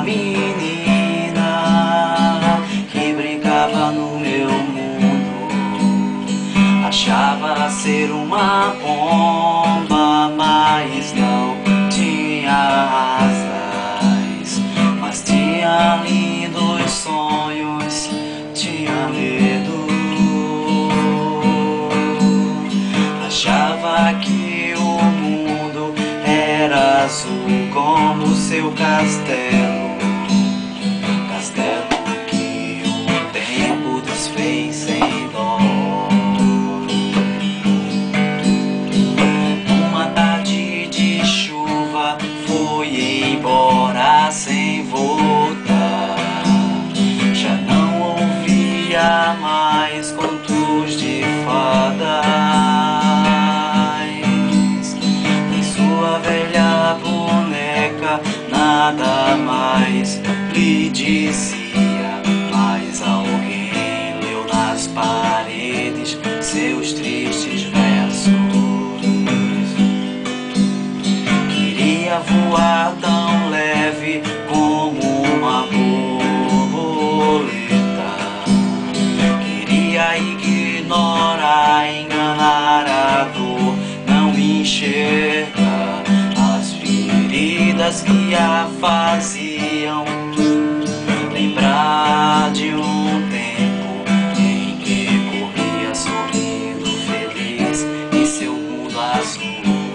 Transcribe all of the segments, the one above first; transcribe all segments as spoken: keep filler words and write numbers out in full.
menina que brincava no meu mundo. Achava ser uma pomba, mas não tinha asas. Mas tinha lindos sonhos, tinha medo. Achava que o mundo era azul como seu castelo, castelo que o tempo desfez sem dó. Uma tarde de chuva foi embora sem voltar. Já não ouvia mais contos de fadas, nem sua velha boneca nada mais lhe dizia. Mas alguém leu nas paredes seus tristes versos. Queria voar tão leve como uma borboleta. Queria ignorar, enganar a dor, não enxergar as feridas que a faziam lembrar de um tempo em que corria sorrindo feliz em seu mundo azul.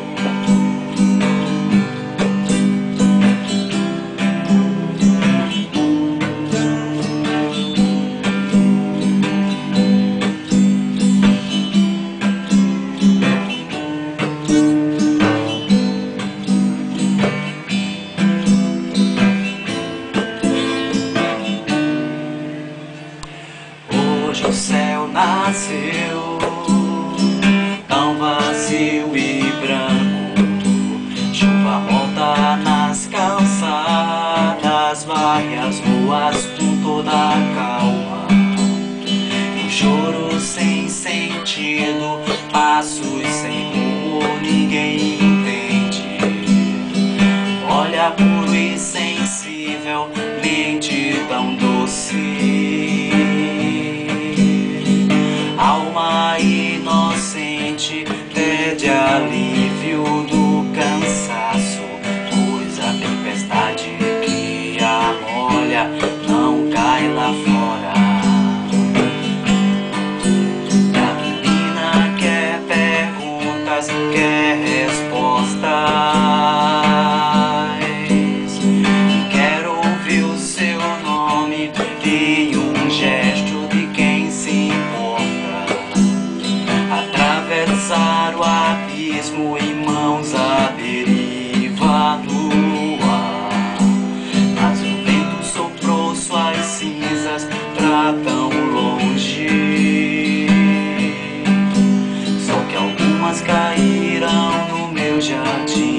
Hoje o céu nasceu tão vazio e branco. Chuva morta nas calçadas, varre as ruas com toda a calma. Um choro sem sentido, passos sem rumo, ninguém entende. Olha puro e sensível, mente tão doce. Alma inocente pede alívio do cansaço, pois a tempestade que a molha não cai lá fora. A menina quer perguntas, quer respostas, quer ouvir o seu nome em um gesto de quem se importa. Atravessar o abismo em mãos à deriva no ar. Mas o vento soprou suas cinzas pra tão longe. Só que algumas caíram no meu jardim.